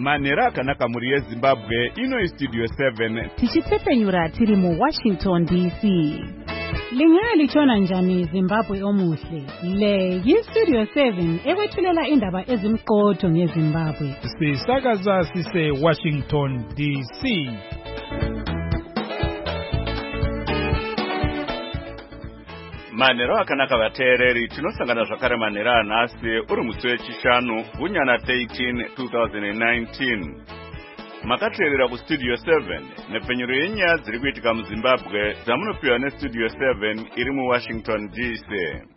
Manera akanaka muri yeZimbabwe ino Studio 7 tichitsepenyura tiri mu Washington DC. Lingali chona njani Zimbabwe omuhle. Le yiStudio 7 ekwethulela indaba ezimqotho ngeZimbabwe. Sisakaza sise Washington DC. Manero akanaka vateereri tinosangana zvakare manera anhasi uri musi wechishanu gunyana 13 2019. Makateerera kuStudio 7 nepenyero yenyaya dziri kuitika muZimbabwe dzamunopiwa neStudio 7 iri muWashington DC.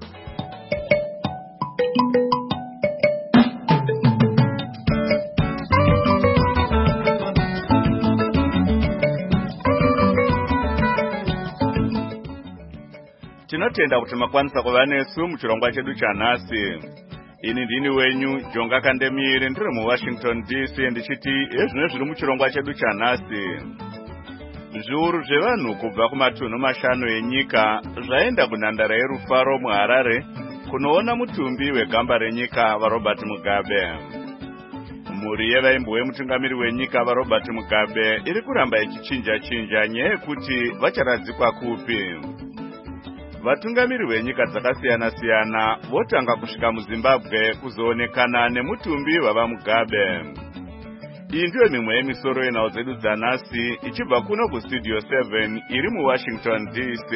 Tinotenda kuti makwanisa kuva nesu muchirongwa chedu chanhasi. Ini ndini wenyu Jonga Kandemire ndiri muWashington DC ndichiti ezvino zviri muchirongwa chedu chanhasi. Zviuru zvevanhu kubva kumatunhu mashanu enyika zvaenda kunhandare yerufaro muHarare kunoona mutumbi wegamba renyika vaRobert Mugabe. Mhuri yevaimbo wemutungamiri wenyika vaRobert Mugabe iri kuramba ichichinja nyaya yekuti vacharadzikwa kupi. Vatungamiri venyika dzakasiyana-siyana votanga kusvika muZimbabwe kuzoonekana nemutumbi wavaMugabe. Iyi ndiyo mimwe yemisoro yenhau dzedu dzanhasi ichibva kuno kuStudio 7 iri muWashington DC.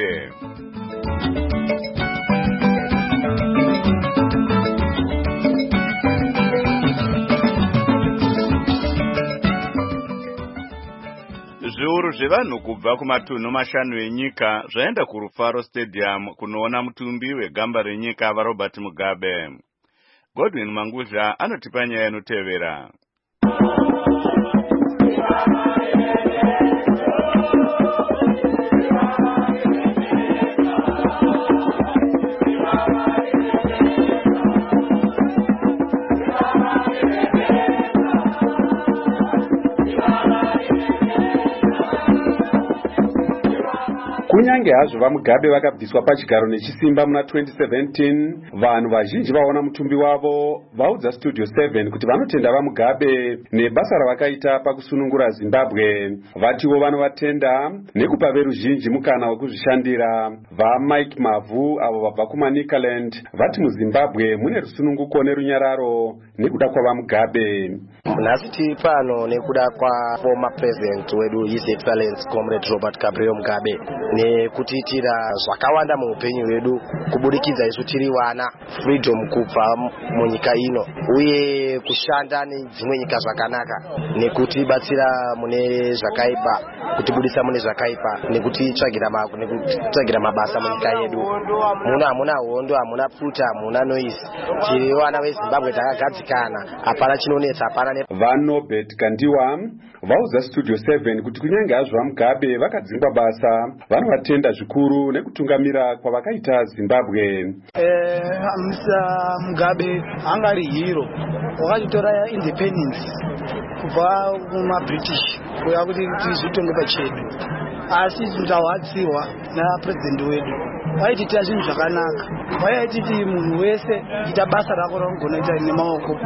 Zviuru zvevanhu kubva kumatunhu mashanu enyika zvaenda kuRufaro Stadium kunoona mutumbi wegamba renyika vaRobert Mugabe. Godwin Manguzha anotipa nyaya inotevera. Kunyange hazvo vaMugabe vakabviswa pachigaro nechisimba muna 2017, vanhu vazhinji vaona mutumbi wavo vaudza Studio 7 kuti vanotenda vaMugabe nebasa ravakaita pakusunungura Zimbabwe. Vatiwo vanovatenda nekupa veruzhinji mukana wekuzvishandira. VaMike Mavhu avo vabva kuManicaland vati muZimbabwe mune rusununguko nerunyararo nekuda kwavaMugabe. Nhasi tiri pano nekuda kwaformer president wedu His Excellency Comrade Robert Gabriel Mugabe nekutiitira zvakawanda muupenyu hwedu kubudikidza isu tiri vana freedom kubva munyika ino uye kushanda nedzimwe nyika zvakanaka nekutibatsira mune zvakaipa, kutibudisa mune zvakaipa nekutitsvagira mabasa munyika yedu. Hamuna hondo, hamuna pfuta, hamuna noise. Tiri vana veZimbabwe takagadzikana, hapana chinonetsa, hapana. VaNobert Kandiwa vaudza Studio 7 kuti kunyange hazvo vaMugabe vakadzingwa basa vanovatenda zvikuru nekutungamira kwavakaita Zimbabwe. Mr. Mugabe angari hero wakachitora independence kubva kumaBritish kuya kuti tizvitonge pachedu, asi tutawatsiwa napresident wedu. Vaitita zvinhu zvakanaka, vaititi munhu wese ita basa rako raunogona kuita nemaoko.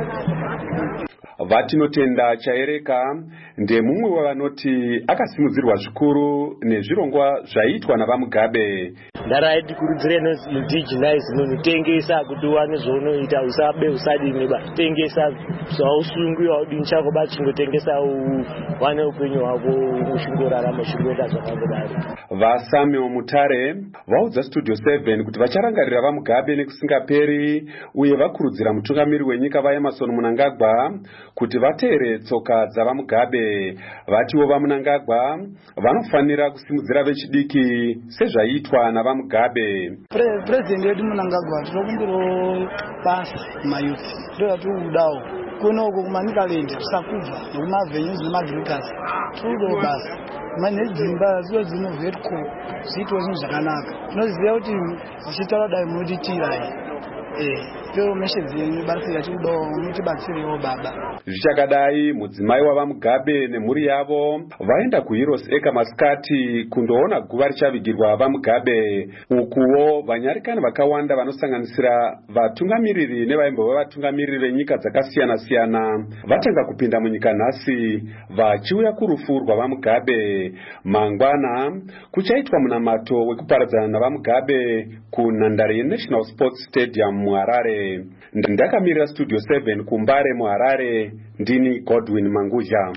Vatinotenda chaereka ndemumwe wavanoti akasimudzirwa zvikuru nezvirongwa zvaitwa navaMugabe. Ndaraiti kurudzire noindigenize notengesa kuti uwane zvaunoita, usabe usadini tengesa zvausungu waudini chako bachingotengesa uwane upenyu hwako ushingorarama ushingorita zvakangodaro. VaSamuel Mutare vaudza Studio 7 kuti vacharangarira vaMugabe nekusingaperi uye vakurudzira mutungamiri wenyika vaEmerson Mnangagwa kuti vateere tsoka dzavaMugabe. Vatiwo vaMnangagwa vanofanira kusimudzira vechidiki sezvaitwa navaMugabe. President wedu Mnangagwa tinokumbirawo basa mayuth ndoyatikudawo kunoko kuManicaland kusakubva nekumavenues nemagrikas tinokudawo basa manedzimba ziwo dzinovhetco zviitwa zvinhu zvakanaka. Tinoziva kuti zvichitaura dai munotitirai Pero meshedzieni barisira chido mutibatsirewo baba. Zvichakadai mudzimai wavaMugabe nemhuri yavo vaenda kuHeroes Acre masikati kundoona guva richavigirwa vaMugabe. Ukuwo vanyarikani vakawanda vanosanganisira vatungamiriri nevaimbova vatungamiriri venyika dzakasiyana-siyana vatanga kupinda munyika nhasi vachiuya kurufu rwavaMugabe. Mangwana kuchaitwa munamato wekuparadzana navaMugabe kunhandare yeNational Sports Stadium muHarare. Ndakamirira Studio 7 kuMbare muHarare, ndini Godwin Manguzha.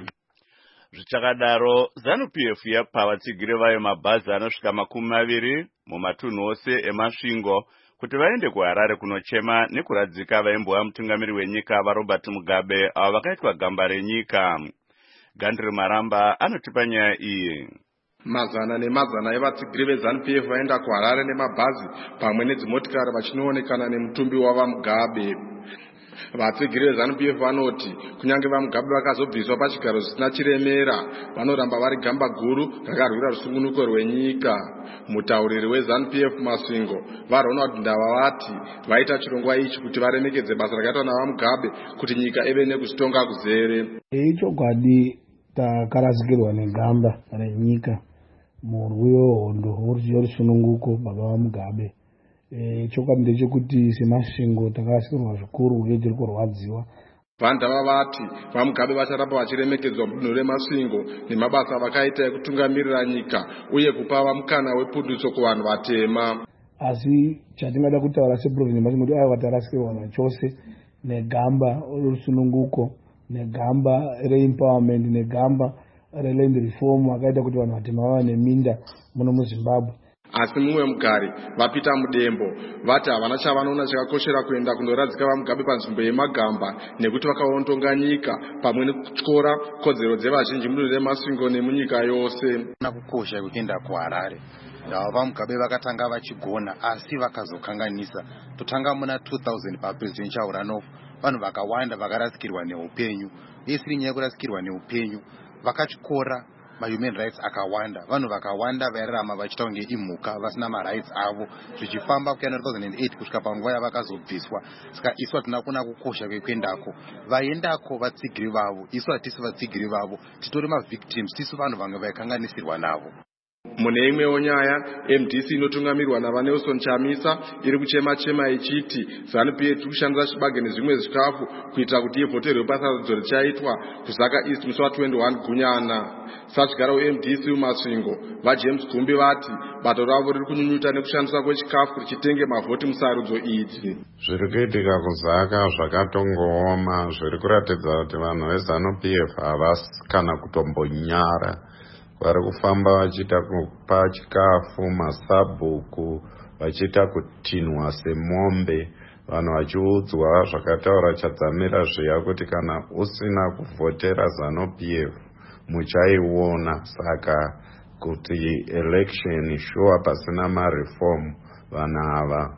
Zvichakadaro ZANU-PF yapa vatsigiri vayo mabhazi anosvika 20 mumatunhu ose emasvingo kuti vaende kuHarare kunochema nekuradzika vaimbova mutungamiri wenyika vaRobert Mugabe avo vakaitwa gamba renyika. Gandri Maramba anotipa nyaya iyi. Mazana nemazana evatsigiri veZANU-PF vaenda kuHarare nemabhazi pamwe nedzimotikari vachinoonekana nemutumbi wavaMugabe. Vatsigiri veZANU-PF vanoti kunyange vaMugabe vakazobviswa pachigaro zvisina chiremera vanoramba vari gamba guru rakarwira rusungunuko rwenyika. Mutauriri weZANU-PF Masvingo vaRonald Ndava vati vaita chirongwa ichi kuti varemekedze basa rakaitwa navaMugabe kuti nyika ive nekuzvitonga kuzere. Ichokwadi takarasikirwa negamba renyika murwi wehondo worusununguko baba vaMugabe. Chokwadi ndechekuti semasvingo takarasikirwa zvikuru uye tiri kurwadziwa. Vandava vati vaMugabe vacharamba vachiremekedzwa mudunhu remasvingo nemabasa vakaita ekutungamirira nyika uye kupa vamukana wepundutso kuvanhu vatema. Asi chatingada kutaura seprovinsi masvingo kuti avo vatarasikirwa nachose negamba rorusununguko negamba reempowerment negamba reland reform akaita kuti vanhu vatema vava neminda muno muZimbabwe. Asi mumwe mugari vapita mudembo vati havana chavanoona chakakoshera kuenda kundoradzika vaMugabe panzvimbo yemagamba nekuti vakaontonga nyika pamwe nekutyora kodzero dzevazhinji mudunhu remasvingo nemunyika yose. Kukosha kuenda kuHarare ndava vaMugabe vakatanga vachigona asi vakazokanganisa. Totanga muna 2000 papresidential runoff vanhu vakawanda vakarasikirwa neupenyu. Isiri nyaya kurasikirwa neupenyu vakatyora human rights akawanda. Vanhu vakawanda vairarama vachita kunge imhuka vasina marights avo zvichifamba kuenda 2008 kusvika panguva yavakazobviswa. Saka isu hatina kuona kukosha kwekuendako. Vaendako vatsigiri vavo, isu hatisi vatsigiri vavo, titori mavictims, tisu vanhu vamwe vaikanganisirwa navo. Mune imwewo nyaya, MDC inotungamirwa naVaNelson Chamisa iri kuchema ichiti ZANU-PF iri kushandisa chibage nezvimwe zvikafu kuitira kuti ivhoterwe pasarudzo richaitwa kuZaka East musi wa21 Gunyana. Satyagara weMDC mumasvingo vaJames Gumbi vati bato ravo riri kunyunyuta nekushandiswa kwechikafu richitenge mavhoti musarudzo idzi. Zviri kuitika kuZaka zvakatongooma, zviri kuratidza kuti vanhu veZANU-PF havasi kana kutombonyara. Vari kufamba vachiita kupa chikafu masabhuku vachiita kutinhwa semombe, vanhu vachiudzwa zvakataura chadzamira zviya kuti kana usina kuvhotera ZANU-PF muchaiona. Saka kuti election sure pasina mareform vanhu ava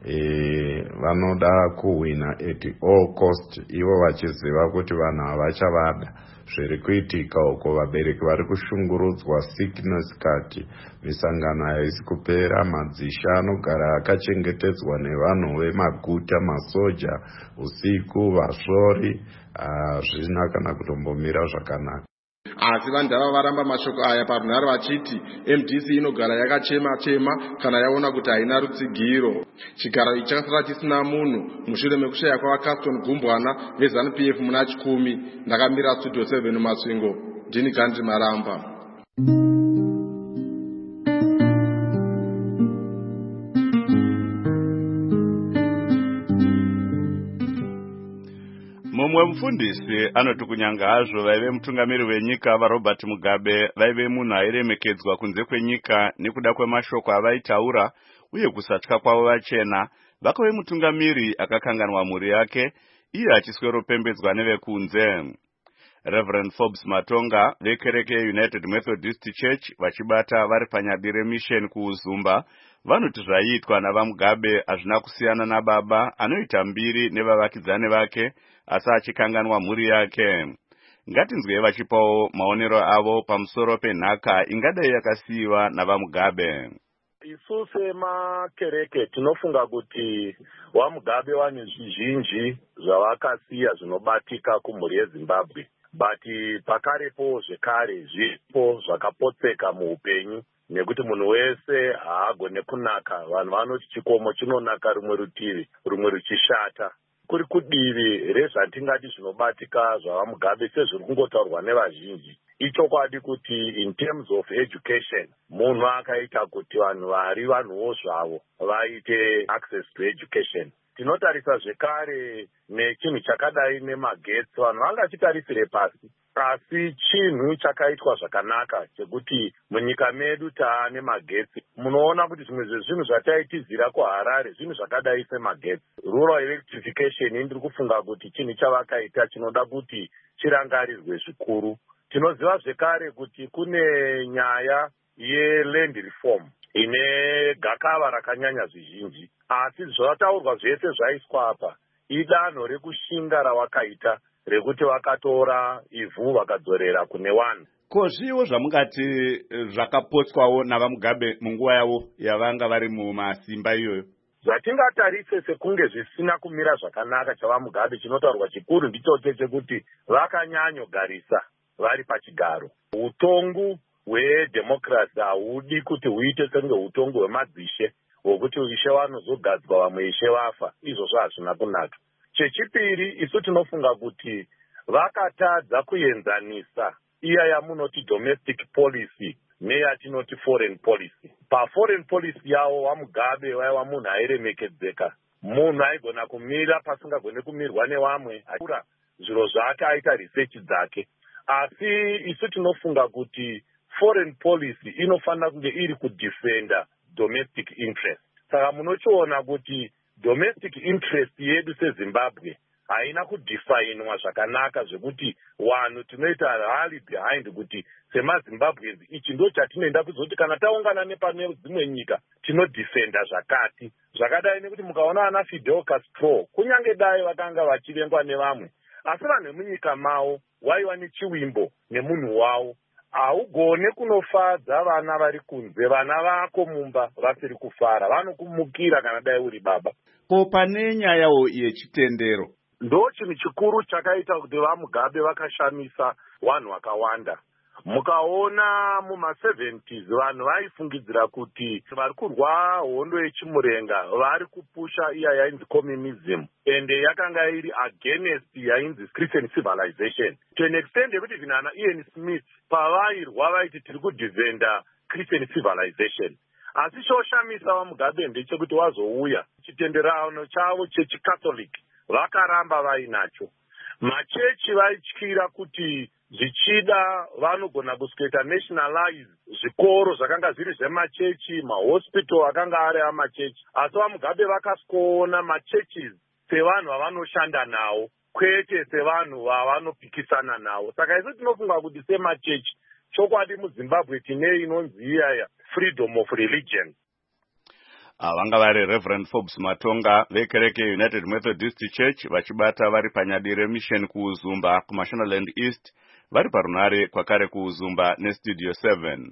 vanoda kuwina at all cost, ivo vachiziva kuti vanhu havachavada. Zviri kuitika uko vabereki vari kushungurudzwa sickness kati misangano haisi kupera, madzisha anogara akachengetedzwa nevanhu vemaguta, masoja usiku, vasvori, hazvina kana kutombomira zvakanaka. Asi vandava varamba mashoko aya parunhare vachiti MDC inogara yakachema kana yaona kuti haina rutsigiro. Chigaro ichi chakasara chisina munhu mushure mekushaya kwavaCaston Gumbwana veZANU-PF muna 10. Ndakamira Studio 7 mumasvingo, ndini Gandhi Maramba. Mumwe mufundisi anoti kunyanga hazvo vaive mutungamiri wenyika vaRobert Mugabe vaive munhu airemekedzwa kunze kwenyika nekuda kwemashoko avaitaura uye kusatya kwavo vachena, vakave mutungamiri akakanganwa mhuri yake iye achiswero pembedzwa nevekunze. Reverend Forbes Matonga vekereke United Methodist Church vachibata vari panyadi remission kuUzumba vanoti zvaiitwa navaMugabe hazvina kusiyana nababa anoita mbiri nevavakidzani vake asi achikanganwa mhuri yake. Ngatinzwe vachipawo maonero avo pamusoro penhaka ingadai yakasiyiwa navaMugabe. Isu semakereke tinofunga kuti vaMugabe vane zvizhinji zvavakasiya zvinobatika kumhuri yeZimbabwe, but pakarepo zvekare zvipo zvakapotseka muupenyu, nekuti munhu wese haagone kunaka. Vanhu vanoti chikomo chinonaka rumwe rutivi, rumwe ruchishata. Kuri kudivi rezvatingati zvinobatika zvavaMugabe sezviri kungotaurwa nevazhinji, ichokwadi kuti in terms of education, munhu akaita kuti vanhu vari vanhuwo zvavo vaite access to education. Tinotarisa zvekare nechinhu chakadai nemagetsi, vanhu vangachitarisire pasi, asi chinhu chakaitwa zvakanaka chekuti munyika medu taane magetsi. Munoona kuti zvimwe zvezvinhu zvataitizira kuHarare zvinhu zvakadai semagetsi. Rural electrification ndiri kufunga kuti chinhu chavakaita chinoda kuti chirangarirwe zvikuru. Tinoziva zvekare kuti kune nyaya yeland reform ine gakava rakanyanya zvizhinji, asi zvataurwa zvese zvaiswa apa idanho rekushinga ravakaita rekuti vakatora ivhu vakadzorera kune vanhu. Ko zviwo zvamungati zvakapotswawo navaMugabe munguva yavo yavanga vari mumasimba iyoyo? Zvatingatarise sekunge zvisina kumira zvakanaka chavaMugabe chinotaurwa chikuru ndichoche chekuti vakanyanyogarisa vari pachigaro. Utongu hwedhemokirasi haudi kuti huite senge utongu hwemadzishe hwokuti ishe vanozogadzwa vamwe ishe vafa. Izvozvo hazvina kunaka. Chechipiri, isu tinofunga kuti vakatadza kuenzanisa iya yamunoti domestic policy neyatinoti foreign policy. PaForeign policy yavo vaMugabe vaiva munhu airemekedzeka, munhu aigona kumira pasingagone kumirwa nevamwe, zviro zvake aita research dzake. Asi isu tinofunga kuti foreign policy inofanira kunge iri kudefenda domestic interest. Saka munochiona kuti domestic interest yedu seZimbabwe haina kudefinwa zvakanaka zvekuti vanhu tinoita rally behind kuti semaZimbabweans ichi ndo chatinoenda kuzoti kana taungana nepane dzimwe nyika tinodefenda zvakati. Zvakadai nekuti mukaona ana Fidel Castro kunyange dai vakanga vachivengwa nevamwe, asi vanhu vemunyika mavo waiva nechiwimbo nemunhu wavo. Haugone kunofadza vana vari kunze, vana vako mumba vasiri kufara, vanokumukira kana dai uri baba. Ko pane nyayawo yechitendero, ndo chinhu chikuru chakaita kuti vaMugabe vakashamisa vanhu vakawanda. Mukaona muma70s vanhu vaifungidzira kuti vari kurwa hondo yechimurenga vari kupusha iya yainzi communism, ende yakanga iri against yainzi Christian civilization, to an extent yekuti vinana Ian Smith pavairwa vaiti tiri kudefenda Christian civilization. Asi choshamisa vaMugabe ndechekuti wazouya chitenderano chavo chechikatholiki vakaramba vainacho. Machechi vaityira kuti zvichida vanogona kusweta nationalize zvikoro zvakanga zviri zvemachechi, mahospital akanga ari amachechi. Asi vaMugabe vakasikuona machechi sevanhu vavanoshanda nawo kwete sevanhu vavanopikisana nawo. Saka isu tinofunga kuti semachechi chokwadi muZimbabwe tine inonzi iya freedom of religion. Vanga vari Reverend Forbes Matonga vekereke United Methodist Church vachibata vari panyadire mission kuUzumba kuMashonaland East, vari parunare kwakare kuUzumba neStudio 7.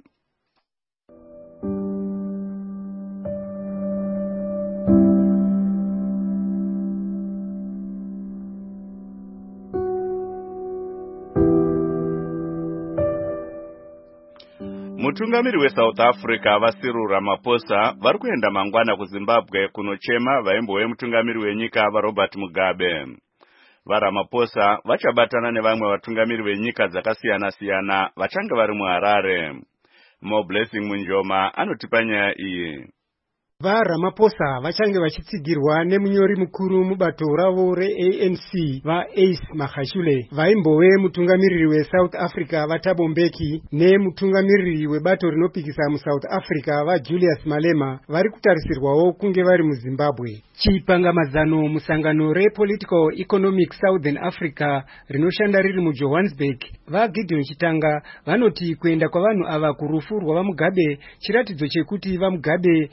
Mutungamiri weSouth Africa vaCyril Ramaphosa vari kuenda mangwana kuZimbabwe kunochema vaimbowe mutungamiri wenyika vaRobert Mugabe. VaRamaphosa vachabatana nevamwe vatungamiri venyika dzakasiyana-siyana vachange vari muHarare. Blessing Munjoma anotipa nyaya iyi. VaRamaphosa vachange vachitsigirwa nemunyori mukuru mubato ravo reANC vaAce Magashule, vaimbove mutungamiriri weSouth Africa vaThabo Mbeki nemutungamiriri webato rinopikisa muSouth Africa vaJulius Malema vari kutarisirwawo kunge vari muZimbabwe. Chipangamadzano musangano rePolitical Economic Southern Africa rinoshanda riri muJohannesburg, vaGideon Chitanga vanoti kuenda kwavanhu ava kurufu rwavaMugabe chiratidzo chekuti vaMugabe vaire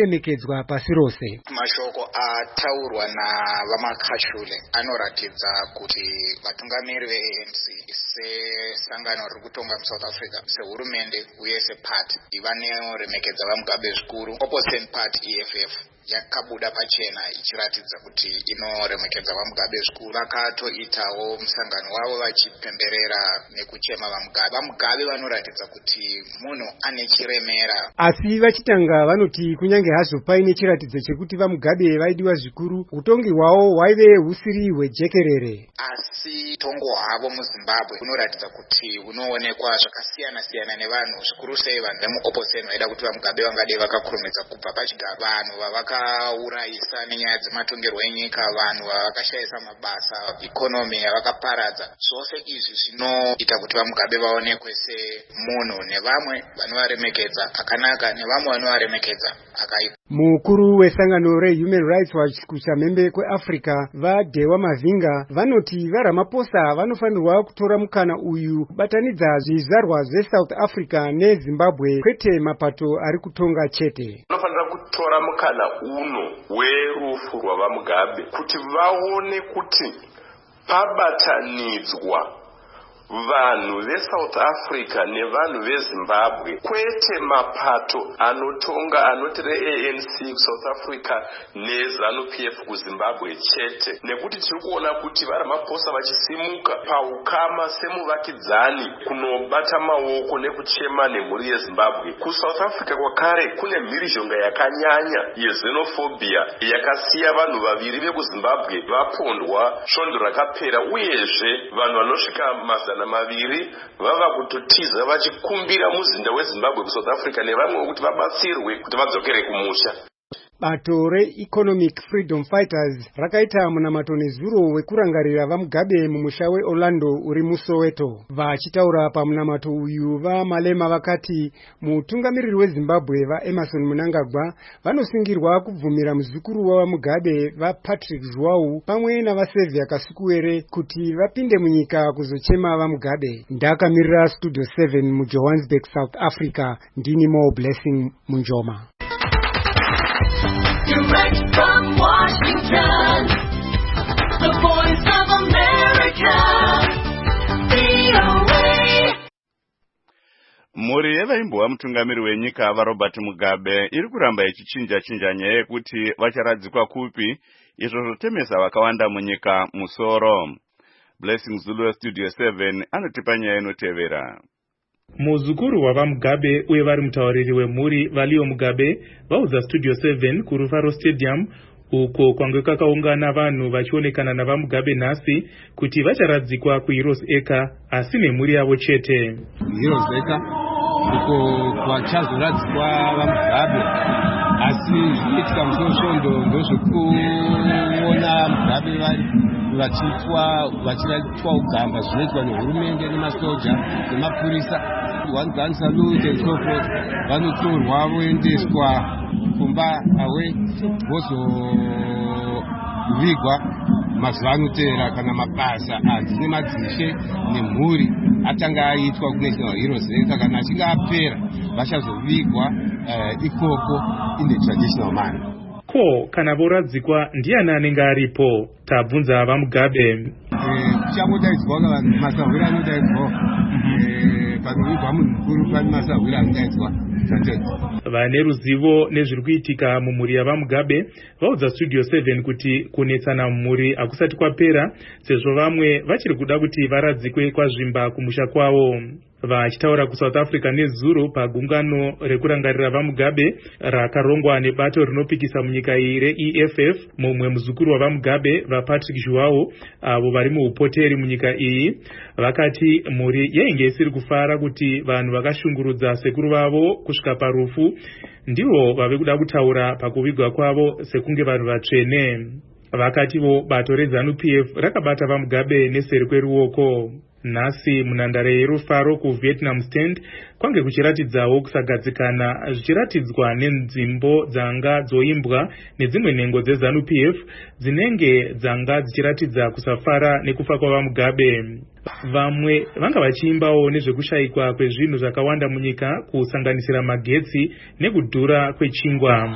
achiremekedzwa pasi rose. Mashoko ataurwa navamakhashule anoratidza kuti vatungamiri veANC sesangano riri kutonga muSouth Africa, sehurumende uye sepati vanoremekedza vaMugabe zvikuru. Opposition party EFF yakabuda pachena ichiratidza kuti inoremekedza vaMugabe zvikuru. Vakatoitawo musangano wavo vachipemberera nekuchema vaMugabe. VaMugabe vanoratidza kuti munhu ane chiremera. Asi vachitanga vanoti kunyange hazvo paine chiratidzo chekuti vaMugabe vaidiwa zvikuru, utongi hwavo hwaive husiri hwejekerere. Asi utongo hwavo muZimbabwe hunoratidza kuti hunoonekwa zvakasiyana-siyana nevanhu, zvikuru sei vanhu vemuopposition vaida kuti vaMugabe vangadei vakakurumidza kubva pachigaba, vanhu vavakaurayisa nenyaya dzematongerwo enyika, vanhu vavakashayisa mabasa, ikonomi yavakaparadza. Zvose izvi zvinoita kuti vaMugabe vaonekwe semunhu nevamwe vanovaremekedza akanaka nevamwe vanovaremekedza akaipa. Mukuru wesangano reHuman Rights Watch kuchamhembe kweAfrica vaDhewa Mavinga vanoti vaRamaphosa vanofanirwa kutora mukana uyu kubatanidza zvizvarwa zveSouth Africa neZimbabwe, kwete mapato ari kutonga chete. Vanofanira kutora mukana uno werufu rwavaMugabe kuti vaone kuti pabatanidzwa vanhu veSouth Africa nevanhu veZimbabwe, kwete mapato anotonga anoti reANC kuSouth Africa neZANU-PF kuZimbabwe chete, nekuti tiri kuona kuti vaRamaphosa vachisimuka paukama semuvakidzani kunobata maoko nekuchema nemhuri yeZimbabwe. KuSouth Africa kwakare kune mhirizhonga yakanyanya yexenophobia yakasiya vanhu vaviri vekuZimbabwe vapondwa svondo rakapera, uyezve vanhu vanosvika maviri vava kutotiza vachikumbira muzinda weZimbabwe kuSouth Africa nevamwe kuti vabatsirwe kuti vadzokere kumusha. Bato reEconomic Freedom Fighters rakaita munamato nezuro wekurangarira vaMugabe mumusha weOrlando uri muSoweto. Vachitaura pamunamato uyu vaMalema vakati mutungamiriri weZimbabwe vaEmerson Mnangagwa vanosungirwa kubvumira muzukuru wavaMugabe vaPatrick Zhuwau pamwe navaSevia Kasukuwere kuti vapinde munyika kuzochema vaMugabe. Ndakamirira Studio 7 muJohannesburg, South Africa, ndini Mo Blessing Munjoma. Direct from Washington, the voice of America, VOA. Mhuri yevaimbova mutungamiri wenyika vaRobert Mugabe iri kuramba ichichinja nyaya yekuti vacharadzikwa kupi, izvo zvotemesa vakawanda munyika musoro. Blessing Zulu Studio 7 anotipa nyaya inotevera. Muzukuru wavaMugabe uye vari mutauriri wemhuri vaLeo Mugabe vaudza Studio 7 kuRufaro Stadium uko kwange kwakaungana vanhu vachionekana navaMugabe nhasi kuti vacharadzikwa kuHeroes Acre asi nemhuri yavo chete. Heroes Acre uko kwachazoradzikwa vaMugabe asi zvinoitika musosvondo ndozvekuona Mugabe vachiitwa ugamba zvinoitwa nehurumende nemasoja nemapurisa. One salute and so forth, vanotorwa voendeswa kumba awe vozovigwa mazuva anoteera kana mabasa anzi nemadzishe nemhuri atanga aitwa kuNational Heroes Acre kana achinge apera vachazovigwa ikoko in the traditional manner. Ko kana voradzikwa ndiani anenge aripo? Tabvunza vaMugabe. Kuchangodaidzwa vanhu masahwira anodaidzwa panovigwa munhu mukuru pane masahwira anodaidzwa. Vane ruzivo nezviri kuitika mumhuri yavaMugabe vaudza Studio 7 kuti kunetsana mumhuri hakusati kwapera sezvo vamwe vachiri kuda kuti varadzikwe kwazvimba kumusha kwavo. Vachitaura kuSouth Africa nezuro pagungano rekurangarira vaMugabe rakarongwa nebato rinopikisa munyika iyi reEFF, mumwe muzukuru wavaMugabe vaPatrick Zhuwau avo vari muupoteri munyika iyi vakati mhuri yainge isiri kufara kuti vanhu vakashungurudza sekuru vavo kusvika parufu ndivo vave kuda kutaura pakuvigwa kwavo sekunge vanhu vatsvene. Vakativo bato reZANU-PF rakabata vaMugabe neseri kweruoko. Nhasi munhandare yerufaro kuVietnam Stand kwange kuchiratidzawo kusagadzikana zvichiratidzwa nenzimbo dzanga dzoimbwa nedzimwe nhengo dzeZANU-PF dzinenge dzanga dzichiratidza kusafara nekufa kwavaMugabe. Vamwe vanga vachiimbawo nezvekushayikwa kwezvinhu zvakawanda munyika kusanganisira magetsi nekudhura kwechingwa.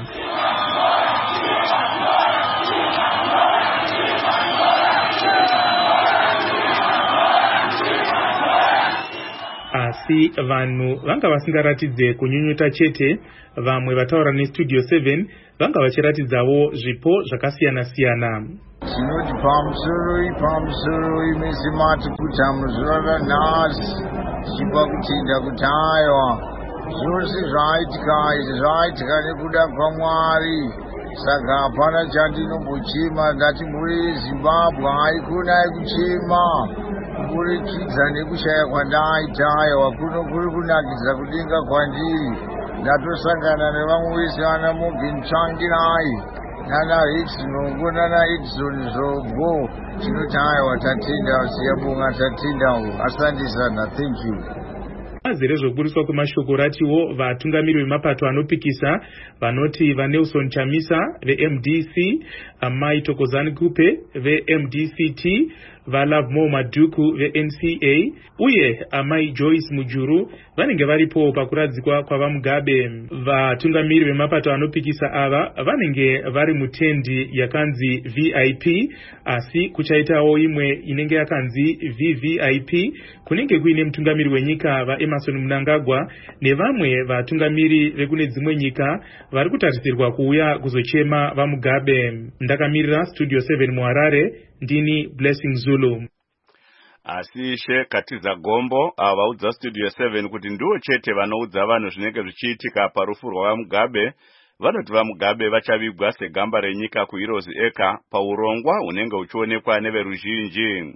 Asi vanhu vanga vasingaratidze kunyunyuta chete. Vamwe vataura neStudio 7 vanga vachiratidzawo zvipo zvakasiyana-siyana. Tinoti pamusoro imizimati kuti hamuzuva ranhasi tichipa kutenda kuti aiwa zvose zvaitika nekuda kwaMwari. Saka hapana chandinombochema, ngatimburi Zimbabwe haikonai kuchema kuburikidza nekushaya kwandaita. Aiwa kuno kuri kunakidza kudenga kwandiri. Ndatosangana nevamwe vese vana Morgan Tsvangirai nana Hicks Nongo nana Edison Zobo. Tinoti aiwa tatenda, siyabonga tatenda. Asante sana, thank you. Bazi rezvokuburiswa kwemashoko ratiwo vatungamiri vemapato anopikisa vanoti vaNelson Chamisa veMDC, Amai Thokozani Kupe veMDCT, vaLovemore Maduku veNCA uye Amai Joyce Mujuru vanenge varipo pakuradzikwa kwavaMugabe. Vatungamiri vemapato anopikisa ava vanenge vari mutendi yakanzi VIP, asi kuchaitawo imwe inenge yakanzi VVIP kunenge kuine mutungamiri wenyika vaEmerson Mnangagwa nevamwe vatungamiri vekune dzimwe nyika vari kutarisirwa kuuya kuzochema vaMugabe. Ndakamirira Studio 7 muHarare, ndini Blessing Zulu. Asi She Katiza Gombo avaudza Studio 7 kuti ndiwo chete vanoudza vanhu zvinenge zvichiitika parufu rwavaMugabe. Vanoti vaMugabe vachavigwa segamba renyika kuHeroes Acre paurongwa hunenge huchionekwa neveruzhinji.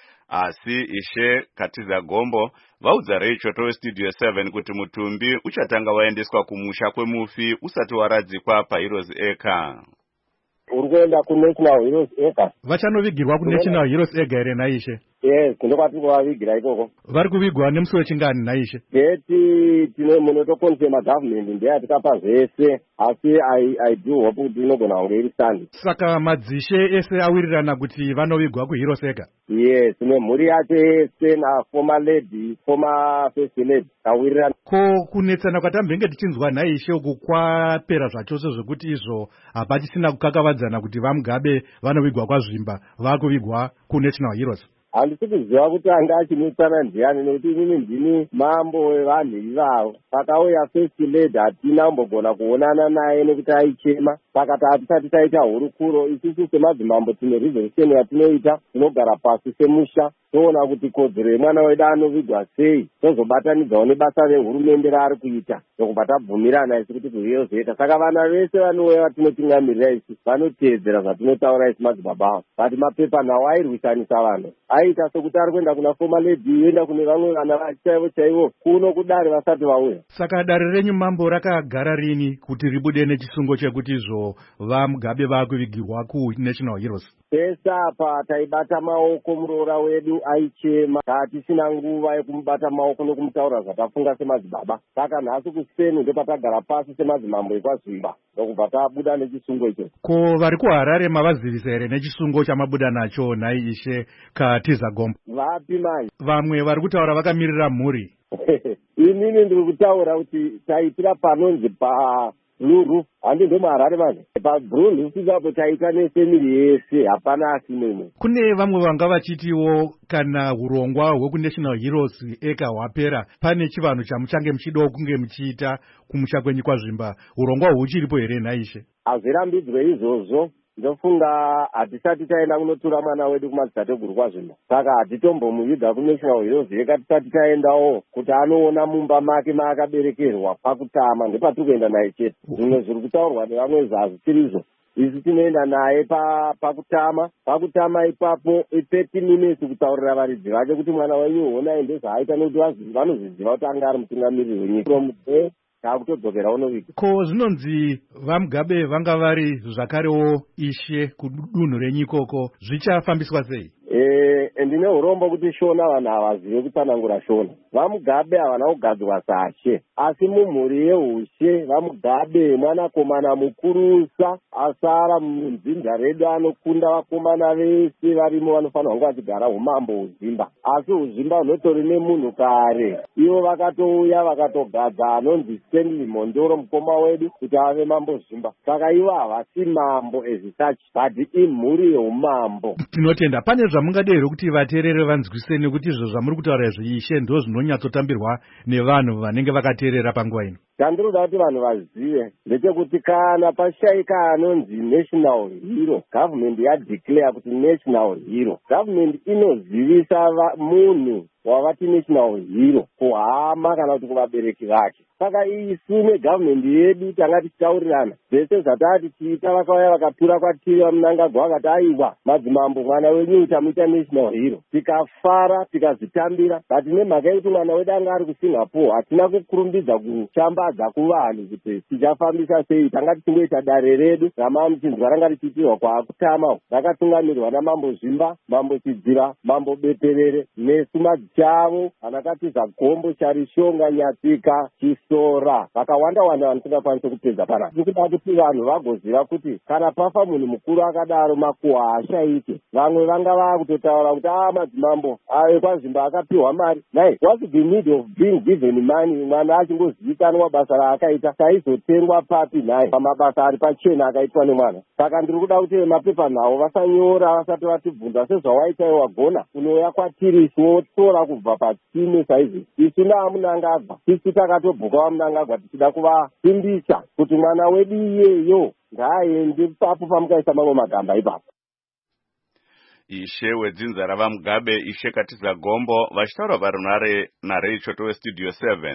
Asi Ishe Katiza Gombo vaudza Rachel weStudio 7 kuti mutumbi uchatanga waendeswa kumusha kwemufi usati waradzikwa paHeroes Acre. Urikuenda kuNational Heroes Acre. Vachanovigirwa kuNational Heroes Acre here naishe? Yes, kundokwati kuvavigira ikoko. Vari kuvigwa nemusi wechingani naishe? Beti tine munotokonfirma government ndeyatikapa zvese, asi I do hope kuti inogona kunge iri Sunday. Saka madzishe ese awirirana kuti vanovigwa kuHeroes Acre? Yes, nemhuri yacho yese naformer lady, former first lady awirirana. Ko kunetsana kwatambenge tichinzwa naishe uku kwapera zvachose zvekuti izvo hapachisina kukakavadzana kuti vaMugabe vanovigwa kwazvimba vakuvigwa kuNational Heroes? Handisi kuziva kuti anga achinotsana ndiani nekuti inini ndini mambo wevanhu ivavo. Pakauya first lady hatina kumbogona kuonana naye nekuti aichema. Saka hatisati taita hurukuro. Isusu semadzimambo tine resolution yatinoita, tinogara pasi semusha toona kuti kodzero yemwana wedu anovigwa sei, tozobatanidzawo nebasa rehurumende raari kuita ndokubva tabvumirana isu kuti kuHeroes. Saka vana vese vanouya vatinotungamirira isu vanoteedzera zvatinotaura isu madzibaba avo. But mapepa nawo airwisanisa vanhu, aita sokuti ari kuenda kuna former lady yoenda kune vamwe vana vachaivo chaivo kuno kudare vasati vauya. Saka dare renyu mambo rakagara rini kuti ribude nechisungo chekuti izvo vaMugabe vakuvigirwa kuNational Heroes? Pesa apa taibata maoko, muroora wedu aichema, hatisina nguva yekumubata maoko nokumutaura zvatafunga semadzibaba. Saka nhasi kuSpain ndopatagara pasi semadzimambo ekwazvimba ndokubva tabuda nechisungo icho. Ko vari kuHarare mavazivisa here nechisungo chamabuda nacho nhai Ishe Katiza Gombo? Vapi manje? Vamwe vari kutaura vakamirira mhuri. Inini ndiri kutaura kuti taitira panonzi Blue Roof, handi ndo muHarare manje. PaBlue Roof ipapo taita nefamily yese, hapana asimwe. Kune vamwe vanga vachitiwo kana hurongwa hwekuNational Heroes Acre hwapera, pane chivanhu chamuchange muchidawo kunge muchiita kumusha kwenyu kwazvimba. Hurongwa huchiripo here naishe? Hazvirambidzwe izvozvo. Ndofunga hatisati taenda kunotura mwana wedu kumadzitateguru kwazvimba. Saka hatitombomuviga kuNational Heroes Acre tisati taendawo kuti anoona mumba make maakaberekerwa pakutama, ndepatikuenda naye chete. Zvimwe zviri kutaurwa nevamwe hazvisirizvo. Isu tinoenda naye pakutama ipapo 30 minutes kutaurira varidzi vake kuti mwana wenyu honai ndezvaaita nekuti vanozviziva kuti anga ari mutungamiriri wenyika. Takutodzokera unoviga. Ko zvinonzi vaMugabe vanga vari zvakarewo Ishe kudunhu renyikoko, zvichafambiswa sei? ndine urombo kuti Shona vanhu havazive kutsanangura Shona. VaMugabe havana kugadzirwa sashe, asi mumhuri yeushe VaMugabe mwanakomana mukurusa asara munzinda redu anokunda vakomana vese varimo vanofanira kunge vachigara umambo huzimba. Asi huzimba hunotori nemunhu kare. Ivo vakatouya vakatogadza anonzi Stanley Mondoro mukoma wedu kuti ave mambo Zimba. Saka ivo havasi mambo ezitachi, but imhuri yeumambo. Tinotenda. Pane zvamungadero kuti vateereri vanzwisise nekuti izvo zvamuri kutaura izvi ishe ndo zvinonyatsotambirwa nevanhu vanenge vakateerera panguva ino. Chandinoda kuti vanhu vazive ndechekuti kana pashaika anonzi national hero, government yadeclare kuti national hero, government inozivisa munhu wavati national hero kuhama kana kuti kuvabereki vake. Saka isu negovernment yedu tanga tichitaurirana zvese zvatati tiita, vakauya vakatura kwatiri vaMunangagwa vakati aiwa madzimambo mwana wenyu tamuita national hero, tikafara tikazvitambira. But nemhaka yekuti mwana wedu anga ari kuSingapore hatina kukurumbidza kushambadza kuvanhu kuti tichafambisa sei. Tanga tichingoita dare redu ramamchinzwa ranga richiitirwa kwaakutama rakatungamirwa namambo Zvimba, mambo Chidzira, mambo Beperere nesu madzichavo anakatiza Gombo, Charishonga, Nyatsika, Chisora, vakawanda wanda vanisingakwanisi kupedza panapa. Tikuda kuti vanhu vagoziva kuti kana pafa munhu mukuru akadaro makuhwa haashaike. Vamwe vanga vakutotaura kuti madzimambo ekwaZimba akapiwa mari. Nai, what's the need of being given money? Mwana achingozivikanwa basa raakaita saizotengwa papi nai pamabasa ari pachena akaitwa nemwana. Saka ndiri kuda kuti mapepa nawo vasanyora vasati vatibvunza sezvawaita wagona unouya kwatiri wotora kubva patime saizi. Isu naMunangagwa tisu takatobhuka vaMunangagwa tichida kuvasimbisa kuti mwana wedu iyeyo ngaaende papo pamukaisa mamwe magamba ipapo. Ishe wedzinza ravaMugabe Ishe Katiza Gombo vachitaura parunare naReichoto weStudio 7.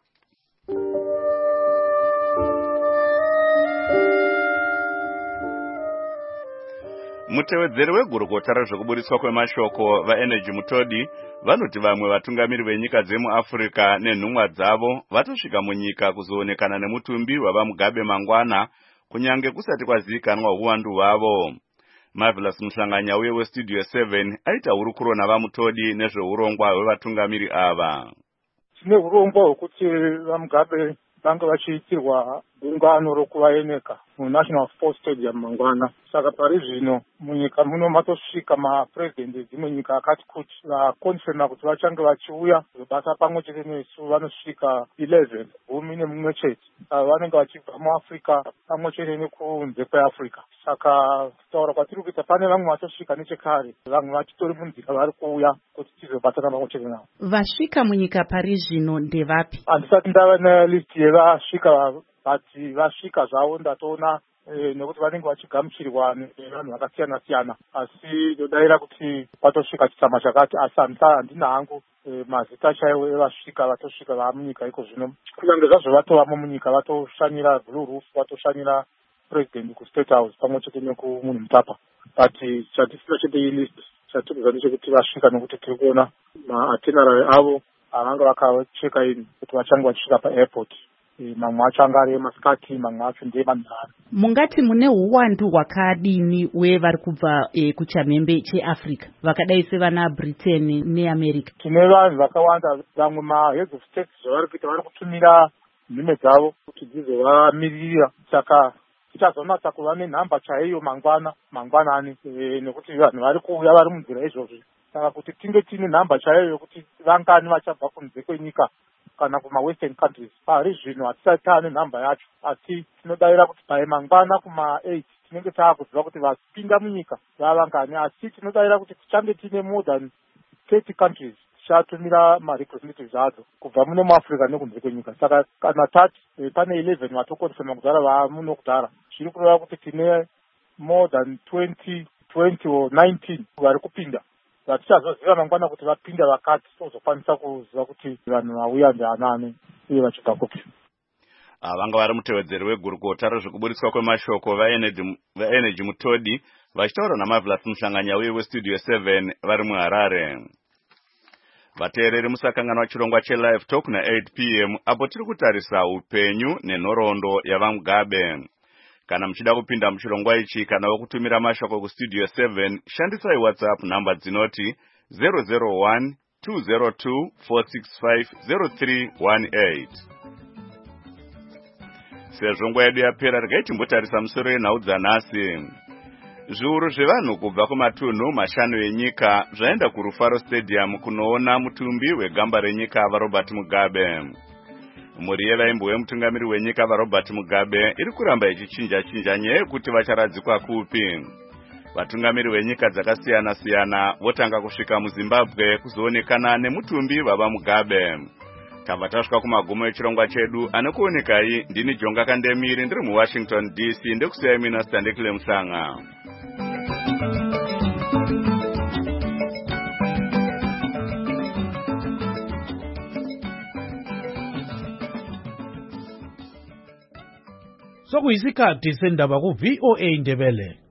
Mutevedzeri wegurukota rezvekuburitswa kwemashoko vaEnergy Mutodi vanoti vamwe vatungamiri venyika dzemuAfrica nenhumwa dzavo vatosvika munyika kuzoonekana nemutumbi wavaMugabe mangwana kunyange kusati kwazivikanwa uwandu hwavo. Marvelous Muhlanganya uye weStudio 7 aita hurukuro navaMutodi nezveurongwa hwevatungamiri ava. Tine urongwa hwekuti vaMugabe vanga vachiitirwa gungano rokuvaeneka muNational Sports Stadium mangwana. Saka pari zvino munyika muno matosvika mapresident edzimwe nyika akati kuti vakonfirma kuti vachange vachiuya basa pamwe chete nesu vanosvika 11 gumi nemumwe chete vanenge vachibva muAfrica pamwe chete nekunze kweAfrica. Saka kutaura kwatiri kuita pane vamwe vatosvika nechekare, vamwe vachitori munzira vari kuuya kuti tizobatana pamwe chete navo. Vasvika munyika pari zvino ndevapi? Handisati ndava nelist yevasvika, but vasvika zvavo ndatoona nekuti vanenge vachigamuchirwa nevanhu vakasiyana siyana, asi ndodaira kuti patosvika chitsama chakati. Asi handina hangu mazita chaiwo evasvika vatosvika vamunyika iko zvino. Kunyange zvazvo vatovamo munyika vatoshanyira Blue Roof, vatoshanyira president kuState House pamwe chete nekumunhu Mutapa, but chatisina chete ilist chatikuza ndechekuti vasvika nekuti tiri kuona maitinerary avo avanga vakacheka ini kuti vachange vachisvika paairport. Mamwe acho anga ari emasikati, mamwe acho ndeemanhare. Mungati mune uwandu hwakadini wevari kubva kuchamhembe cheAfrica vakadai sevana Britain neAmerica? Tine vanhu vakawanda, vamwe maheads of state zvavari kuita vari kutumira nhume dzavo kuti dzizovamirira. Saka tichazonatsa kuva nenhamba chaiyo mangwanani nekuti vanhu vari kuuya vari munzira izvozvi. Saka kuti tinge tine nhamba chaiyo yokuti vangani vachabva kunze kwenyika kana kuma-western countries. Pari zvino hatisati taane nhamba yacho, asi tinodaira kuti pai mangwana kuma-8 tinenge taakuziva kuti vapinda munyika vavangani, asi tinodaira kuti tichange tine more than 30 countries tichatumira marepresentatives adzo kubva muno muAfrica nekunze kwenyika. Saka kana tati pane 11 vatokonfirma kudhara vamuno kudhara, zviri kureva kuti tine more than 20 or 19 vari kupinda. Tichazoziva mangwana kuti vapinda vakati, tozokwanisa kuziva kuti vanhu vauya ndeanani uye vachibva kupi. Vanga vari mutevedzeri wegurukota rezvekuburitswa kwemashoko vaEnergy Mutodi vachitaura naMarvelous Muhlanganya uye weStudio 7 vari muHarare. Vateereri musakanganwa chirongwa cheLive Talk na8 PM apo tiri kutarisa upenyu nenhoroondo yavaMugabe. Kana muchida kupinda muchirongwa ichi kana wokutumira mashoko kuStudio 7, shandisai WhatsApp namba dzinoti 001 202 465 0318. Sezvo nguva yedu yapera, regai timbotarisa musoro yenhau dzanhasi. Zviuru zvevanhu kubva kumatunhu mashanu enyika zvaenda kuRufaro Stadium kunoona mutumbi wegamba renyika vaRobert Mugabe. Mhuri yevaimbo wemutungamiri wenyika vaRobert Mugabe iri kuramba ichichinja-chinja nyaya yekuti vacharadzikwa kupi. Vatungamiri venyika dzakasiyana-siyana votanga kusvika muZimbabwe kuzoonekana nemutumbi baba Mugabe. Tabva tasvika kumagumo echirongwa chedu, anokuonekai ndini Jonga Kandemiri ndiri muWashington DC, ndekusiyai mina Standekile Musanga. Sokuyisikhathi sendaba ku VOA Ndebele.